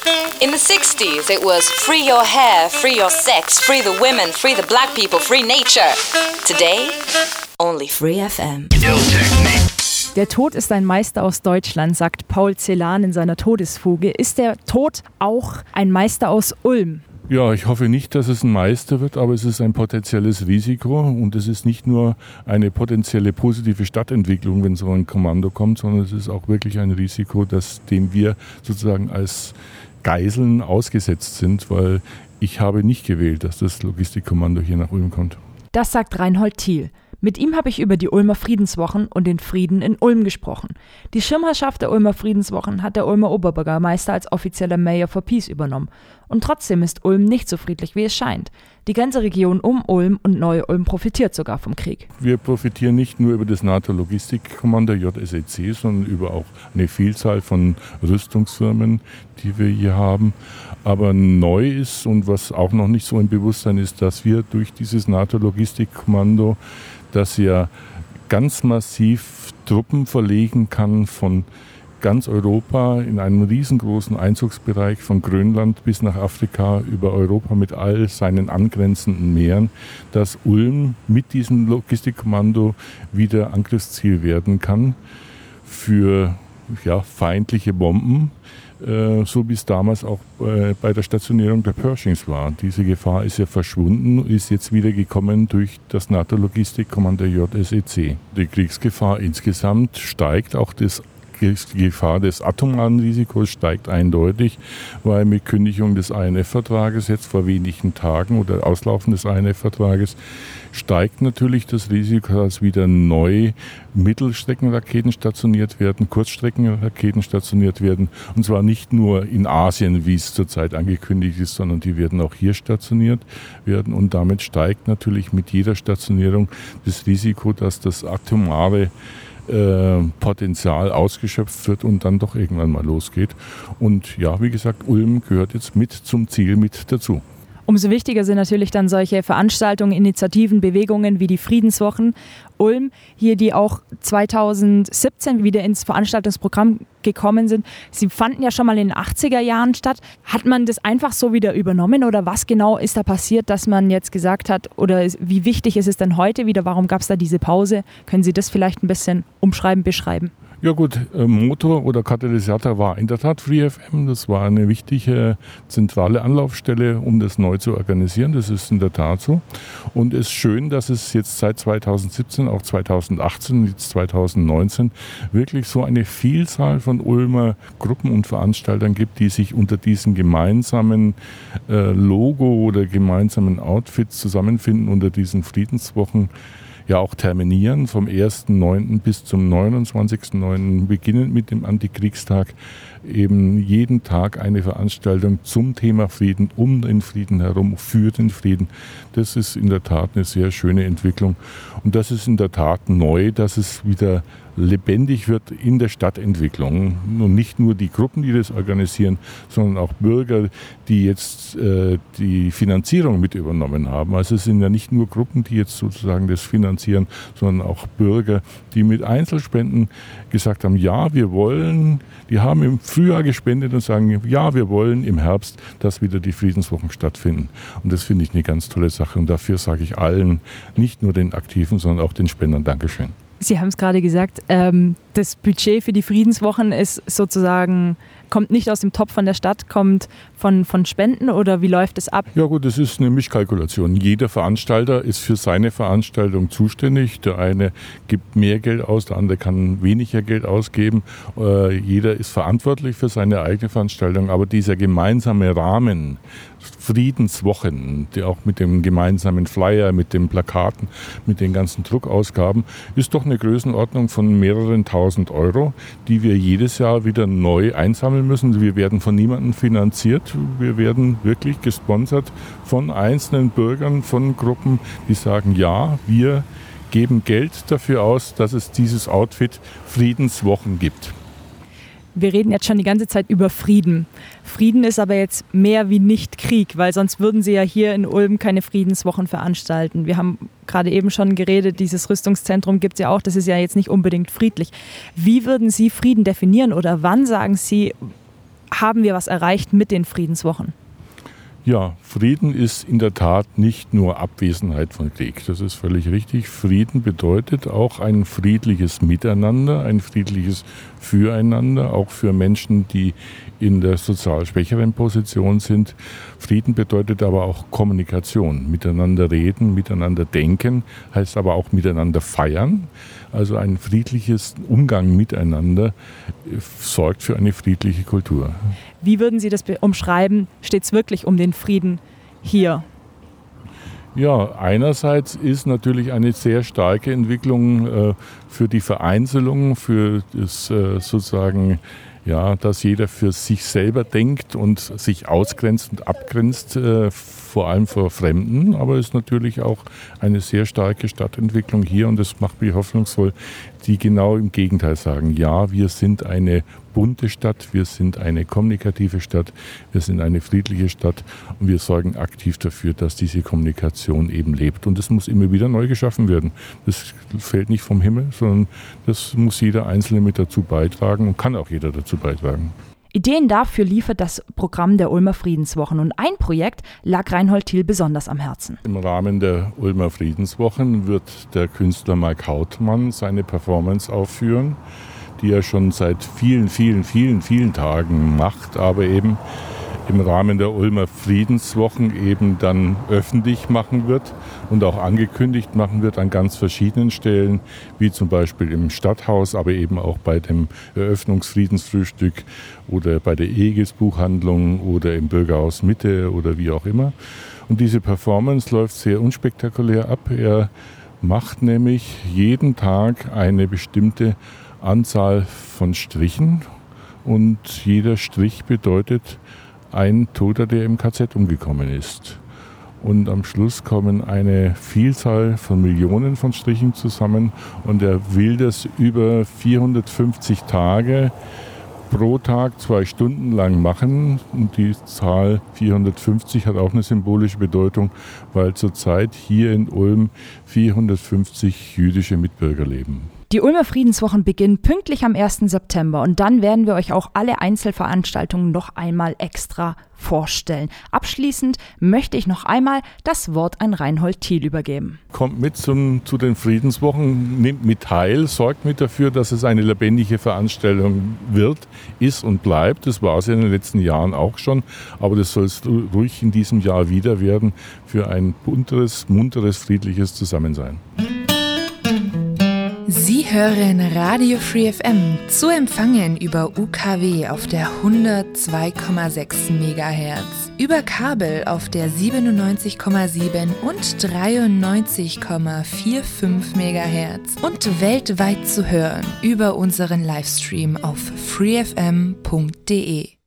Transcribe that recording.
In the 60s, it was free your hair, free your sex, free the women, free the black people, free nature. Today, only Free FM. Der Tod ist ein Meister aus Deutschland, sagt Paul Celan in seiner Todesfuge. Ist der Tod auch ein Meister aus Ulm? Ja, ich hoffe nicht, dass es ein Meister wird, aber es ist ein potenzielles Risiko und es ist nicht nur eine potenzielle positive Stadtentwicklung, wenn so ein Kommando kommt, sondern es ist auch wirklich ein Risiko, dem wir sozusagen als Geiseln ausgesetzt sind, weil ich habe nicht gewählt, dass das Logistikkommando hier nach Ulm kommt. Das sagt Reinhold Thiel. Mit ihm habe ich über die Ulmer Friedenswochen und den Frieden in Ulm gesprochen. Die Schirmherrschaft der Ulmer Friedenswochen hat der Ulmer Oberbürgermeister als offizieller Mayor for Peace übernommen. Und trotzdem ist Ulm nicht so friedlich, wie es scheint. Die ganze Region um Ulm und Neu-Ulm profitiert sogar vom Krieg. Wir profitieren nicht nur über das NATO-Logistikkommando JSEC, sondern über auch eine Vielzahl von Rüstungsfirmen, die wir hier haben. Aber neu ist und was auch noch nicht so im Bewusstsein ist, dass wir durch dieses NATO-Logistikkommando, das ja ganz massiv Truppen verlegen kann von ganz Europa in einem riesengroßen Einzugsbereich von Grönland bis nach Afrika über Europa mit all seinen angrenzenden Meeren, dass Ulm mit diesem Logistikkommando wieder Angriffsziel werden kann für feindliche Bomben, so wie es damals auch bei der Stationierung der Pershings war. Diese Gefahr ist ja verschwunden, ist jetzt wieder gekommen durch das NATO-Logistikkommando JSEC. Die Kriegsgefahr insgesamt steigt, auch die Gefahr des atomaren Risikos steigt eindeutig, weil mit Kündigung des INF-Vertrages jetzt vor wenigen Tagen oder Auslaufen des INF-Vertrages steigt natürlich das Risiko, dass wieder neu Mittelstreckenraketen stationiert werden, Kurzstreckenraketen stationiert werden. Und zwar nicht nur in Asien, wie es zurzeit angekündigt ist, sondern die werden auch hier stationiert werden. Und damit steigt natürlich mit jeder Stationierung das Risiko, dass das atomare Potenzial ausgeschöpft wird und dann doch irgendwann mal losgeht. Und ja, wie gesagt, Ulm gehört jetzt mit zum Ziel mit dazu. Umso wichtiger sind natürlich dann solche Veranstaltungen, Initiativen, Bewegungen wie die Friedenswochen. Ulm, hier die auch 2017 wieder ins Veranstaltungsprogramm gekommen sind. Sie fanden ja schon mal in den 80er Jahren statt. Hat man das einfach so wieder übernommen oder was genau ist da passiert, dass man jetzt gesagt hat, oder wie wichtig ist es denn heute wieder? Warum gab es da diese Pause? Können Sie das vielleicht ein bisschen umschreiben, beschreiben? Ja gut, Motor oder Katalysator war in der Tat Free FM. Das war eine wichtige zentrale Anlaufstelle, um das neu zu organisieren. Das ist in der Tat so. Und es ist schön, dass es jetzt seit 2017, auch 2018, jetzt 2019 wirklich so eine Vielzahl von Ulmer Gruppen und Veranstaltern gibt, die sich unter diesem gemeinsamen Logo oder gemeinsamen Outfit zusammenfinden, unter diesen Friedenswochen ja auch terminieren, vom 1.9. bis zum 29.9. beginnend mit dem Antikriegstag, eben jeden Tag eine Veranstaltung zum Thema Frieden, um den Frieden herum, für den Frieden. Das ist in der Tat eine sehr schöne Entwicklung und das ist in der Tat neu, dass es wieder lebendig wird in der Stadtentwicklung. Und nicht nur die Gruppen, die das organisieren, sondern auch Bürger, die jetzt die Finanzierung mit übernommen haben. Also es sind ja nicht nur Gruppen, die jetzt sozusagen das finanzieren, sondern auch Bürger, die mit Einzelspenden gesagt haben, ja, wir wollen, die haben im Frühjahr gespendet und sagen, ja, wir wollen im Herbst, dass wieder die Friedenswochen stattfinden. Und das finde ich eine ganz tolle Sache. Und dafür sage ich allen, nicht nur den Aktiven, sondern auch den Spendern Dankeschön. Sie haben es gerade gesagt, das Budget für die Friedenswochen ist sozusagen, kommt nicht aus dem Topf von der Stadt, kommt von Spenden oder wie läuft es ab? Ja gut, das ist eine Mischkalkulation. Jeder Veranstalter ist für seine Veranstaltung zuständig. Der eine gibt mehr Geld aus, der andere kann weniger Geld ausgeben. Jeder ist verantwortlich für seine eigene Veranstaltung, aber dieser gemeinsame Rahmen, Friedenswochen, die auch mit dem gemeinsamen Flyer, mit den Plakaten, mit den ganzen Druckausgaben, ist doch eine Größenordnung von mehreren tausend Euro, die wir jedes Jahr wieder neu einsammeln müssen. Wir werden von niemandem finanziert. Wir werden wirklich gesponsert von einzelnen Bürgern, von Gruppen, die sagen, ja, wir geben Geld dafür aus, dass es dieses Outfit Friedenswochen gibt. Wir reden jetzt schon die ganze Zeit über Frieden. Frieden ist aber jetzt mehr wie nicht Krieg, weil sonst würden Sie ja hier in Ulm keine Friedenswochen veranstalten. Wir haben gerade eben schon geredet, dieses Rüstungszentrum gibt es ja auch, das ist ja jetzt nicht unbedingt friedlich. Wie würden Sie Frieden definieren oder wann sagen Sie, haben wir was erreicht mit den Friedenswochen? Ja, Frieden ist in der Tat nicht nur Abwesenheit von Krieg. Das ist völlig richtig. Frieden bedeutet auch ein friedliches Miteinander, ein friedliches Füreinander, auch für Menschen, die in der sozial schwächeren Position sind. Frieden bedeutet aber auch Kommunikation, miteinander reden, miteinander denken, heißt aber auch miteinander feiern. Also ein friedliches Umgang miteinander sorgt für eine friedliche Kultur. Wie würden Sie das umschreiben? Steht es wirklich um den Frieden hier? Ja, einerseits ist natürlich eine sehr starke Entwicklung für die Vereinzelung, für das sozusagen, ja, dass jeder für sich selber denkt und sich ausgrenzt und abgrenzt, vor allem vor Fremden. Aber es ist natürlich auch eine sehr starke Stadtentwicklung hier und das macht mich hoffnungsvoll, die genau im Gegenteil sagen, ja, wir sind eine bunte Stadt, wir sind eine kommunikative Stadt, wir sind eine friedliche Stadt und wir sorgen aktiv dafür, dass diese Kommunikation eben lebt. Und das muss immer wieder neu geschaffen werden. Das fällt nicht vom Himmel, sondern das muss jeder Einzelne mit dazu beitragen und kann auch jeder dazu beitragen. Ideen dafür liefert das Programm der Ulmer Friedenswochen und ein Projekt lag Reinhold Thiel besonders am Herzen. Im Rahmen der Ulmer Friedenswochen wird der Künstler Mike Hautmann seine Performance aufführen, die er schon seit vielen Tagen macht, aber eben im Rahmen der Ulmer Friedenswochen eben dann öffentlich machen wird und auch angekündigt machen wird an ganz verschiedenen Stellen, wie zum Beispiel im Stadthaus, aber eben auch bei dem Eröffnungsfriedensfrühstück oder bei der Egels-Buchhandlung oder im Bürgerhaus Mitte oder wie auch immer. Und diese Performance läuft sehr unspektakulär ab. Er macht nämlich jeden Tag eine bestimmte Anzahl von Strichen und jeder Strich bedeutet ein Toter, der im KZ umgekommen ist. Und am Schluss kommen eine Vielzahl von Millionen von Strichen zusammen und er will das über 450 Tage pro Tag 2 Stunden lang machen. Und die Zahl 450 hat auch eine symbolische Bedeutung, weil zurzeit hier in Ulm 450 jüdische Mitbürger leben. Die Ulmer Friedenswochen beginnen pünktlich am 1. September und dann werden wir euch auch alle Einzelveranstaltungen noch einmal extra vorstellen. Abschließend möchte ich noch einmal das Wort an Reinhold Thiel übergeben. Kommt mit zu den Friedenswochen, nehmt mit teil, sorgt mit dafür, dass es eine lebendige Veranstaltung wird, ist und bleibt. Das war es in den letzten Jahren auch schon, aber das soll es ruhig in diesem Jahr wieder werden für ein bunteres, munteres, friedliches Zusammensein. Sie hören Radio Free FM, zu empfangen über UKW auf der 102,6 MHz, über Kabel auf der 97,7 und 93,45 MHz und weltweit zu hören über unseren Livestream auf freefm.de.